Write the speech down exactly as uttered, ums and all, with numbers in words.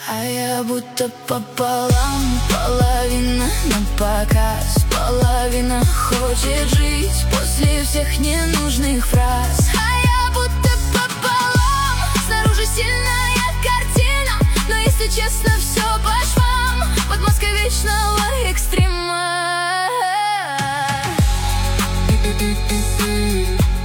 А я будто пополам, половина на показ, половина хочет жить после всех ненужных фраз. А я будто пополам, снаружи сильная картина, но если честно, все по швам, подмазка вечного экстрима.